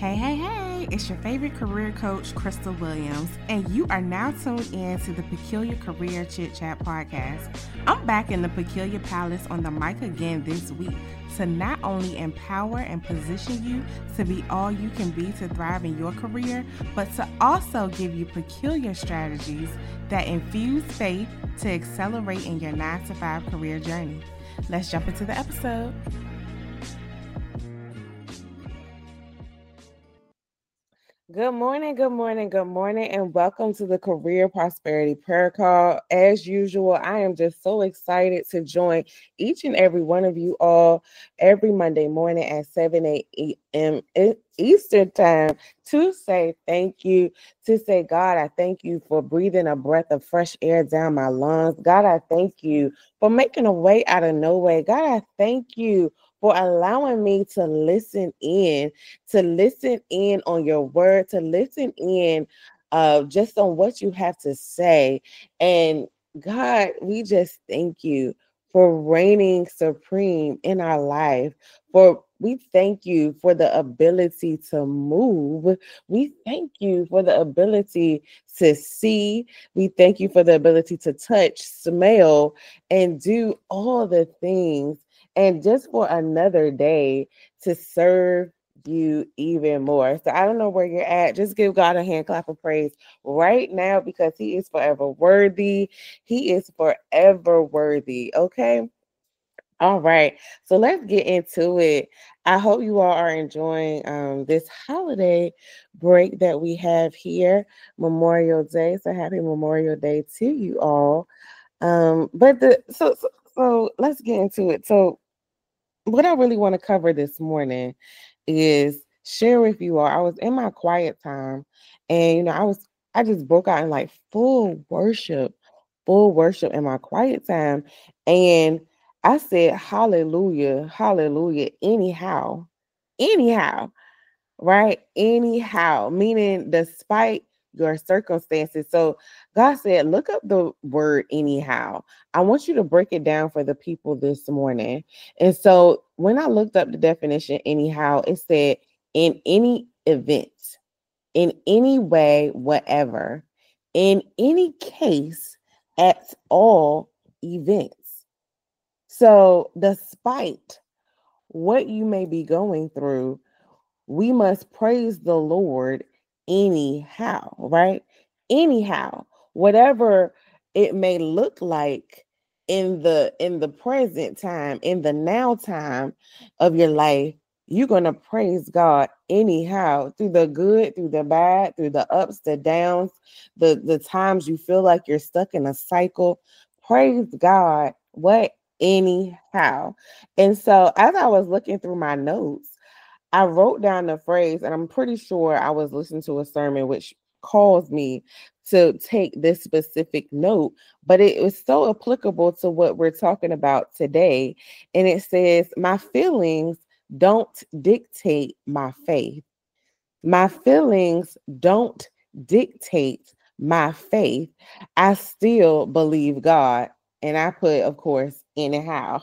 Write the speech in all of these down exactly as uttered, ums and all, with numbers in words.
Hey, hey, hey, it's your favorite career coach, Crystal Williams, and you are now tuned in to the Peculiar Career Chit Chat podcast. I'm back in the Peculiar Palace on the mic again this week to not only empower and position you to be all you can be to thrive in your career, but to also give you peculiar strategies that infuse faith to accelerate in your nine to five career journey. Let's jump into the episode. Good morning, good morning, good morning, and welcome to the Career Prosperity Prayer Call. As usual, I am just so excited to join each and every one of you all every Monday morning at seven a.m. Eastern Time to say thank you, to say, God, I thank you for breathing a breath of fresh air down my lungs. God, I thank you for making a way out of no way. God, I thank you for allowing me to listen in, to listen in on your word, to listen in uh, just on what you have to say. And God, we just thank you for reigning supreme in our life. For we thank you for the ability to move. We thank you for the ability to see. We thank you for the ability to touch, smell, and do all the things. And just for another day to serve you even more. So I don't know where you're at. Just give God a hand clap of praise right now because he is forever worthy. He is forever worthy. Okay. All right. So let's get into it. I hope you all are enjoying um, this holiday break that we have here, Memorial Day. So happy Memorial Day to you all. Um, but the so, so so let's get into it. So what I really want to cover this morning is share with you all. I was in my quiet time and you know, I was I just broke out in like full worship, full worship in my quiet time. And I said, hallelujah, hallelujah, anyhow, anyhow right? Anyhow, meaning despite your circumstances. So God said, look up the word anyhow. I want you to break it down for the people this morning. And so when I looked up the definition, anyhow, it said in any event, in any way, whatever, in any case, at all events. So despite what you may be going through, we must praise the Lord anyhow, right? Anyhow, whatever it may look like in the in the present time, in the now time of your life, you're going to praise God anyhow, through the good, through the bad, through the ups, the downs, the the times you feel like you're stuck in a cycle. Praise God what anyhow. And so as I was looking through my notes, I wrote down the phrase, and I'm pretty sure I was listening to a sermon which caused me to take this specific note, but it was so applicable to what we're talking about today. And it says, my feelings don't dictate my faith. My feelings don't dictate my faith. I still believe God. And I put, of course, anyhow.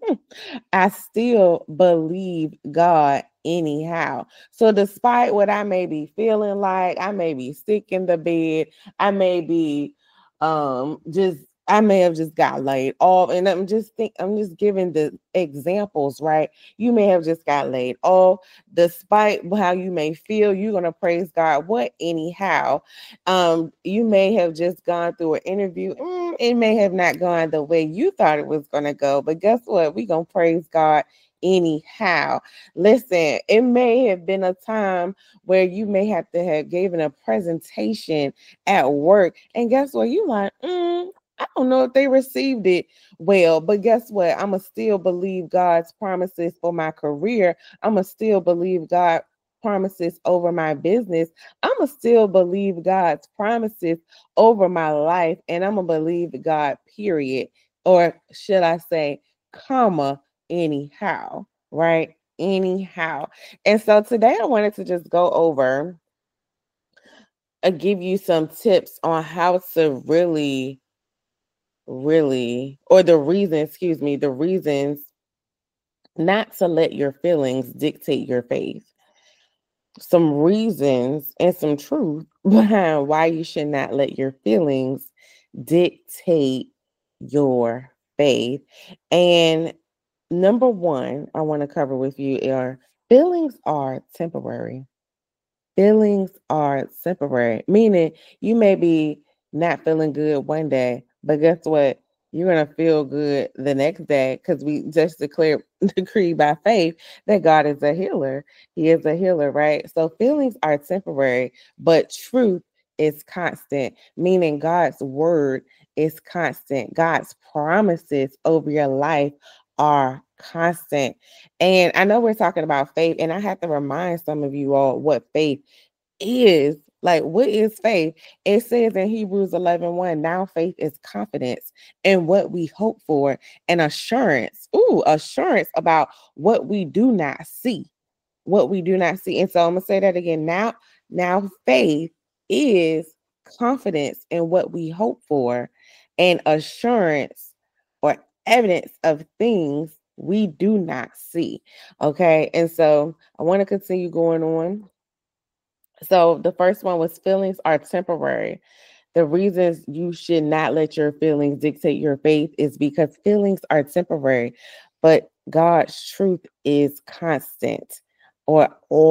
I still believe God anyhow. So, despite what I may be feeling like, I may be sick in the bed, I may be um just I may have just got laid off, and I'm just think I'm just giving the examples, right? You may have just got laid off. Despite how you may feel, you're gonna praise God. What anyhow? Um, you may have just gone through an interview. Mm, it may have not gone the way you thought it was gonna go, but guess what? We're gonna praise God anyhow. Listen, it may have been a time where you may have to have given a presentation at work, and guess what? You like, mm, I don't know if they received it well, but guess what? I'ma still believe God's promises for my career. I'ma still believe God promises over my business. I'ma still believe God's promises over my life, and I'm gonna believe God, period. Or should I say, comma, anyhow, right? Anyhow. And so today I wanted to just go over and give you some tips on how to really, really, or the reason, excuse me, the reasons not to let your feelings dictate your faith. some reasons and some truth behind why you should not let your feelings dictate your faith. And number one, I want to cover with you are feelings are temporary. Feelings are temporary, meaning you may be not feeling good one day, but guess what? You're gonna feel good the next day because we just declared decree by faith that God is a healer. He is a healer, right? So feelings are temporary, but truth is constant, meaning God's word is constant. God's promises over your life are constant. And I know we're talking about faith, and I have to remind some of you all what faith is. Like, what is faith? It says in Hebrews eleven one, now faith is confidence in what we hope for and assurance. Ooh, assurance about what we do not see. What we do not see. And so I'm gonna say that again. Now, now faith is confidence in what we hope for and assurance or evidence of things we do not see. Okay. And so I want to continue going on. So the first one was feelings are temporary. The reasons you should not let your feelings dictate your faith is because feelings are temporary, but God's truth is constant or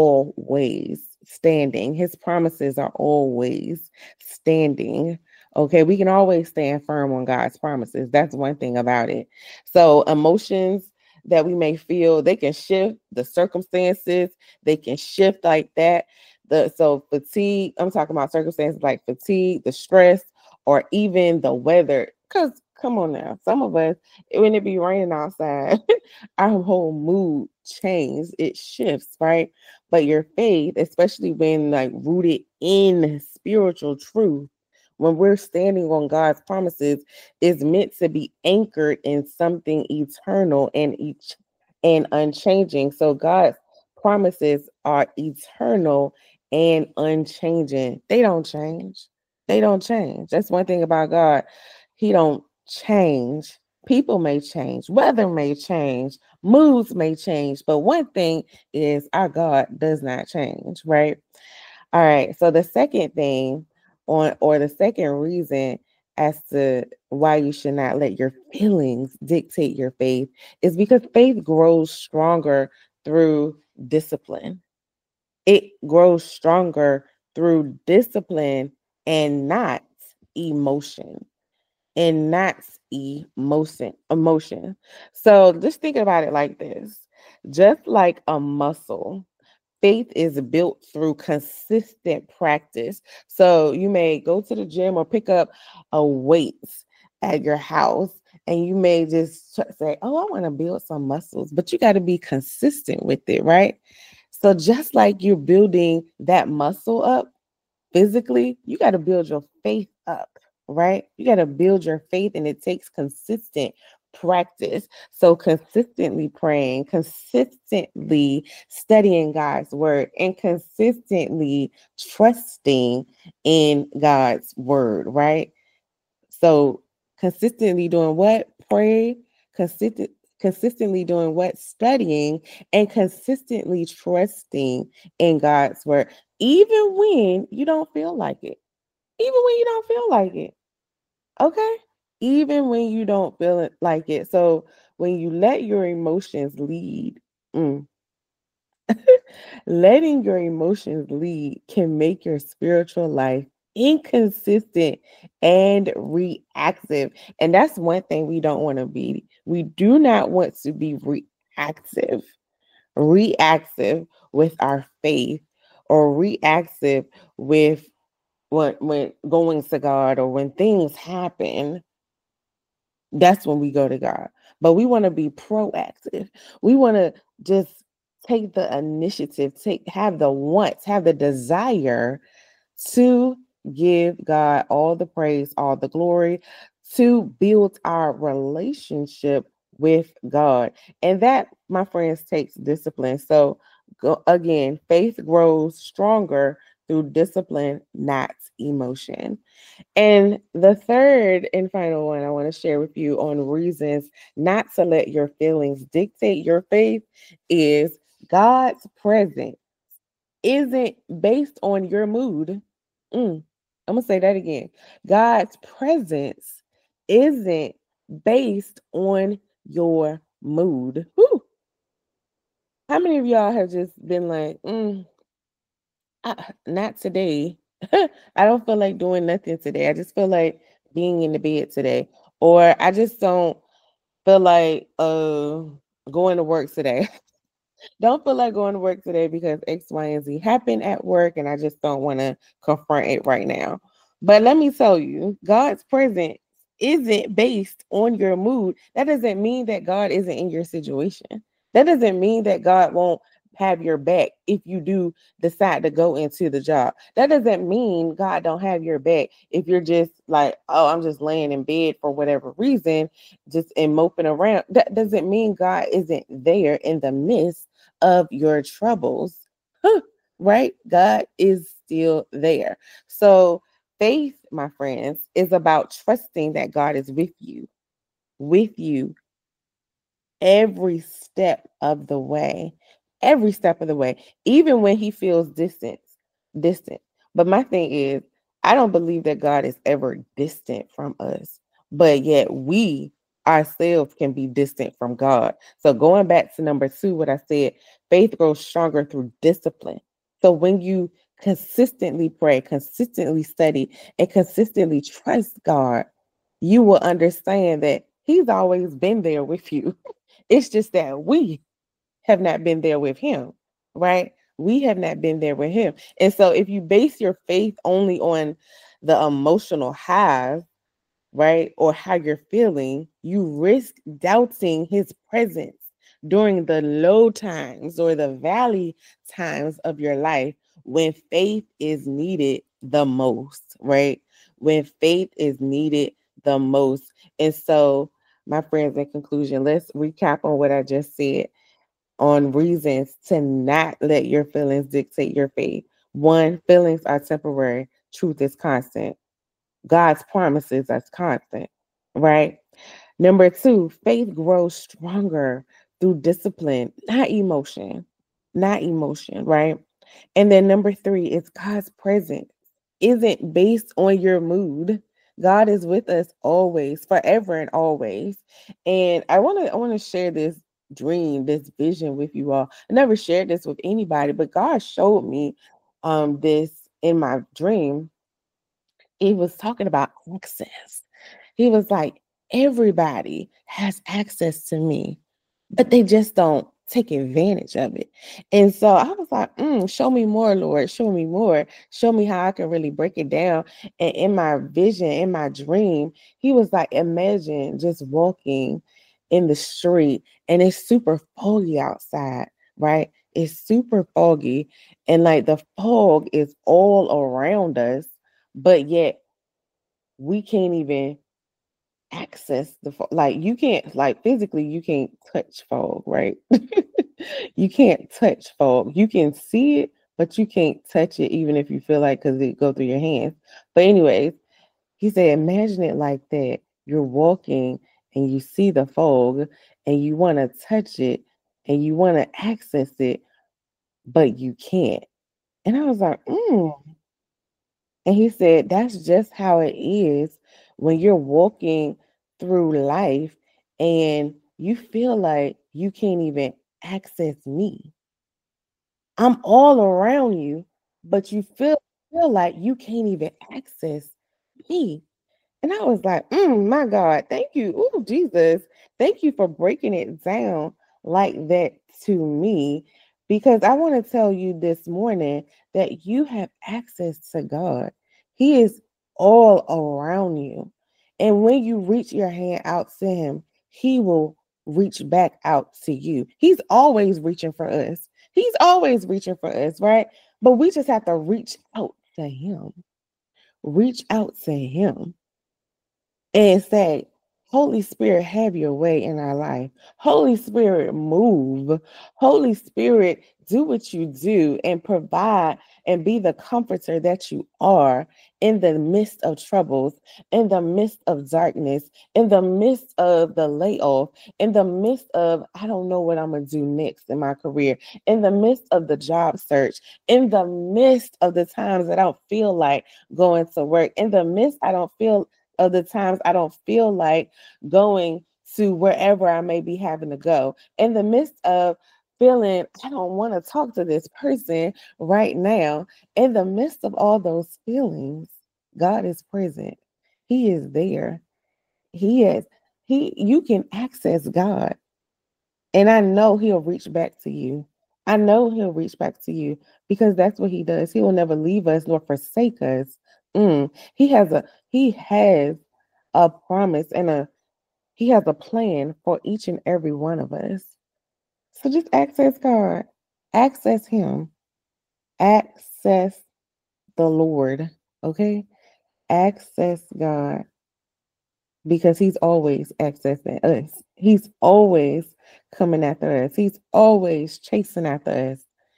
always standing. His promises are always standing. Okay, we can always stand firm on God's promises. That's one thing about it. So emotions that we may feel, they can shift, the circumstances, they can shift like that. The so fatigue, I'm talking about circumstances like fatigue, the stress, or even the weather. Because come on now, some of us, when it be raining outside, our whole mood changes, it shifts, right? But your faith, especially when like rooted in spiritual truth, when we're standing on God's promises, is meant to be anchored in something eternal and each and unchanging. So God's promises are eternal and unchanging. They don't change. They don't change. That's one thing about God. He don't change. People may change, weather may change, moods may change, but one thing is our God does not change, right? All right. So the second thing on or the second reason as to why you should not let your feelings dictate your faith is because faith grows stronger through discipline. It grows stronger through discipline and not emotion. And not emotion. Emotion. So just think about it like this. Just like a muscle, faith is built through consistent practice. So you may go to the gym or pick up a weight at your house, and you may just say, oh, I want to build some muscles, but you got to be consistent with it, right? So just like you're building that muscle up physically, you got to build your faith up, right? You got to build your faith, and it takes consistent practice. So consistently praying, consistently studying God's word, and consistently trusting in God's word, right? So consistently doing what? Pray, consistent consistently doing what? Studying, and consistently trusting in God's word, even when you don't feel like it. Even when you don't feel like it. Okay? Even when you don't feel it like it. So when you let your emotions lead, mm, letting your emotions lead can make your spiritual life inconsistent and reactive. And that's one thing we don't want to be. We do not want to be reactive, reactive with our faith, or reactive with when when going to God, or when things happen. That's when we go to God. But we want to be proactive. We want to just take the initiative, take have the wants, have the desire to give God all the praise, all the glory, to build our relationship with God. And that, my friends, takes discipline. So go, again, faith grows stronger through discipline, not emotion. And the third and final one I want to share with you on reasons not to let your feelings dictate your faith is God's presence isn't based on your mood. Mm, I'm going to say that again. God's presence isn't based on your mood. Whew. How many of y'all have just been like, mm, I, not today? I don't feel like doing nothing today. I just feel like being in the bed today. Or I just don't feel like uh, going to work today. Don't feel like going to work today because X, Y, and Z happened at work and I just don't want to confront it right now. But let me tell you, God's presence isn't based on your mood. That doesn't mean that God isn't in your situation. That doesn't mean that God won't have your back if you do decide to go into the job. That doesn't mean God don't have your back if you're just like, oh, I'm just laying in bed for whatever reason, just and moping around. That doesn't mean God isn't there in the midst of your troubles, huh, right? God is still there. So faith, my friends, is about trusting that God is with you, with you every step of the way, every step of the way, even when he feels distant, distant. But my thing is, I don't believe that God is ever distant from us, but yet we ourselves can be distant from God. So going back to number two, what I said, faith grows stronger through discipline. So when you consistently pray, consistently study, and consistently trust God, you will understand that he's always been there with you. It's just that we have not been there with him, right? We have not been there with him. And so if you base your faith only on the emotional highs, right, or how you're feeling, you risk doubting his presence during the low times or the valley times of your life when faith is needed the most, right? When faith is needed the most. And so, my friends, in conclusion, let's recap on what I just said on reasons to not let your feelings dictate your faith. One, feelings are temporary, truth is constant. God's promises are constant, right? Number two, faith grows stronger through discipline, not emotion, not emotion, right? And then number three is God's presence isn't based on your mood. God is with us always, forever and always. And I want to I want to share this dream, this vision with you all. I never shared this with anybody, but God showed me um this in my dream. He was talking about access. He was like, everybody has access to me, but they just don't take advantage of it. And so I was like, mm, show me more, Lord. Show me more. Show me how I can really break it down. And in my vision, in my dream, he was like, imagine just walking in the street and it's super foggy outside, right? It's super foggy. And like the fog is all around us, but yet we can't even access the fog. Like you can't, like physically, you can't touch fog, right? You can't touch fog. You can see it, but you can't touch it, even if you feel like because it go through your hands. But anyways, he said, imagine it like that. You're walking and you see the fog and you want to touch it and you want to access it, but you can't. And I was like, mm. And he said, that's just how it is when you're walking through life and you feel like you can't even access me. I'm all around you, but you feel, feel like you can't even access me. And I was like, mm, my God, thank you. Oh, Jesus. Thank you for breaking it down like that to me. Because I want to tell you this morning that you have access to God. He is all around you. And when you reach your hand out to him, he will reach back out to you. He's always reaching for us. He's always reaching for us, right? But we just have to reach out to him. Reach out to him and say, Holy Spirit, have your way in our life. Holy Spirit, move. Holy Spirit, do what you do and provide and be the comforter that you are in the midst of troubles, in the midst of darkness, in the midst of the layoff, in the midst of, I don't know what I'm going to do next in my career, in the midst of the job search, in the midst of the times that I don't feel like going to work, in the midst I don't feel of the times I don't feel like going to wherever I may be having to go, in the midst of feeling I don't want to talk to this person right now, in the midst of all those feelings, God is present. He is there. He is. He, you can access God. And I know he'll reach back to you. I know he'll reach back to you because that's what he does. He will never leave us nor forsake us. Mm. He has a he has a promise and a he has a plan for each and every one of us. So just access God. Access him. Access the Lord. Okay? Access God because he's always accessing us. He's always coming after us. He's always chasing after us.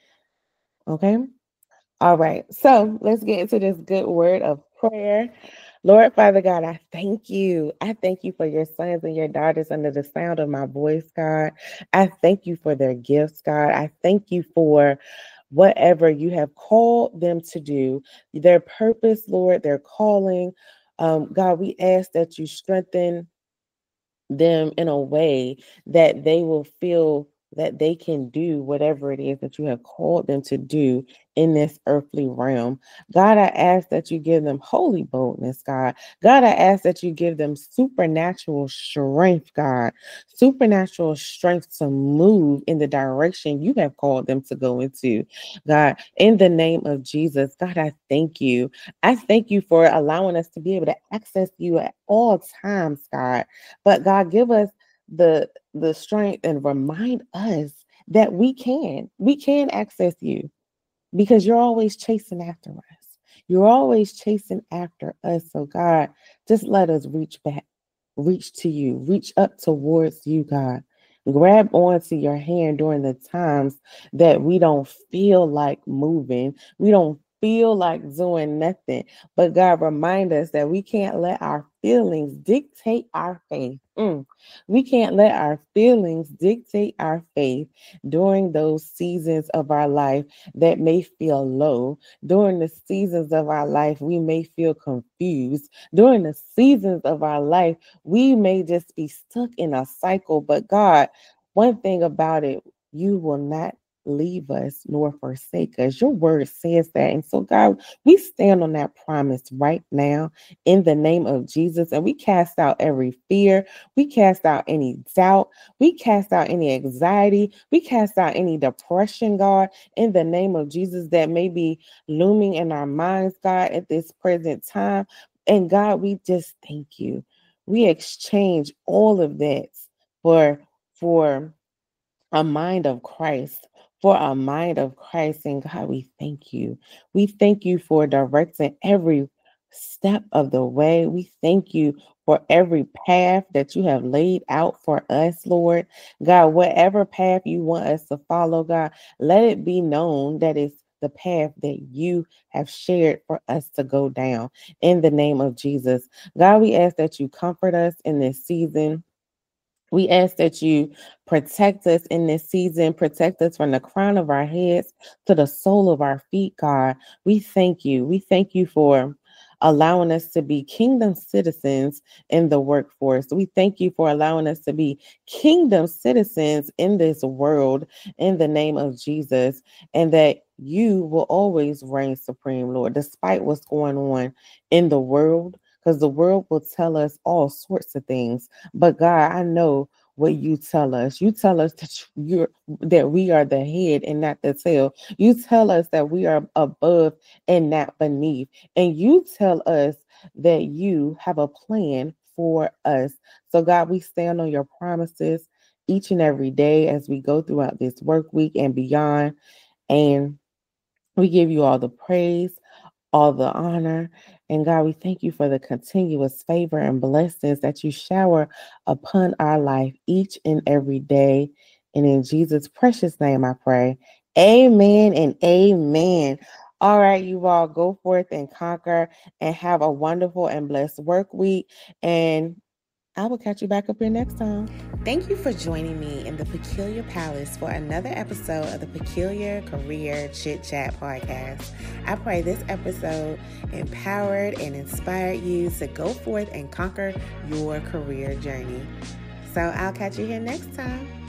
Okay? All right. So let's get into this good word of prayer. Lord, Father God, I thank you. I thank you for your sons and your daughters under the sound of my voice, God. I thank you for their gifts, God. I thank you for whatever you have called them to do, their purpose, Lord, their calling. Um, God, we ask that you strengthen them in a way that they will feel that they can do whatever it is that you have called them to do in this earthly realm. God, I ask that you give them holy boldness, God. God, I ask that you give them supernatural strength, God, supernatural strength to move in the direction you have called them to go into. God, in the name of Jesus, God, I thank you. I thank you for allowing us to be able to access you at all times, God. But God, give us the the strength and remind us that we can we can access you because you're always chasing after us. You're always chasing after us. So God, just let us reach back, reach to you, reach up towards you, God. Grab onto your hand during the times that we don't feel like moving. We don't feel like doing nothing. But God, remind us that we can't let our feelings dictate our faith. Mm. We can't let our feelings dictate our faith during those seasons of our life that may feel low. During the seasons of our life, we may feel confused. During the seasons of our life, we may just be stuck in a cycle. But God, one thing about it, you will not leave us nor forsake us. Your word says that. And so, God, we stand on that promise right now in the name of Jesus. And we cast out every fear. We cast out any doubt. We cast out any anxiety. We cast out any depression, God, in the name of Jesus that may be looming in our minds, God, at this present time. And God, we just thank you. We exchange all of that for, for a mind of Christ, for a mind of Christ. And God, we thank you. We thank you for directing every step of the way. We thank you for every path that you have laid out for us, Lord. God, whatever path you want us to follow, God, let it be known that it's the path that you have shared for us to go down in the name of Jesus. God, we ask that you comfort us in this season. We ask that you protect us in this season, protect us from the crown of our heads to the sole of our feet, God. We thank you. We thank you for allowing us to be kingdom citizens in the workforce. We thank you for allowing us to be kingdom citizens in this world in the name of Jesus, and that you will always reign supreme, Lord, despite what's going on in the world, because the world will tell us all sorts of things. But God, I know what you tell us. You tell us that you're that we are the head and not the tail. You tell us that we are above and not beneath. And you tell us that you have a plan for us. So God, we stand on your promises each and every day as we go throughout this work week and beyond. And we give you all the praise, all the honor. And God, we thank you for the continuous favor and blessings that you shower upon our life each and every day. And in Jesus' precious name, I pray. Amen and amen. All right, you all go forth and conquer and have a wonderful and blessed work week. And I will catch you back up here next time. Thank you for joining me in the Peculiar Palace for another episode of the Peculiar Career Chit Chat podcast. I pray this episode empowered and inspired you to go forth and conquer your career journey. So I'll catch you here next time.